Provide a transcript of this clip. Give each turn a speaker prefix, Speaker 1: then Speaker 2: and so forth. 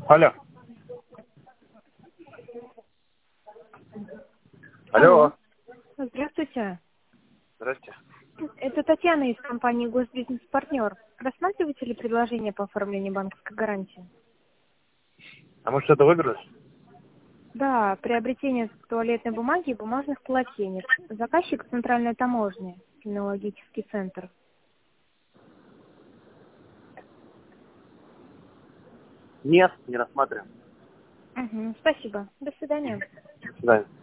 Speaker 1: Алло.
Speaker 2: Алло.
Speaker 1: Алло.
Speaker 2: Здравствуйте.
Speaker 1: Здрасте.
Speaker 2: Это Татьяна из компании «Госбизнес-партнер». Рассматриваете ли предложение по оформлению банковской гарантии?
Speaker 1: А мы что-то выиграли?
Speaker 2: Да, приобретение туалетной бумаги и бумажных полотенец. Заказчик «Центральная таможня», кинологический центр.
Speaker 1: Нет, не рассматриваем.
Speaker 2: Спасибо. До свидания.
Speaker 1: До свидания.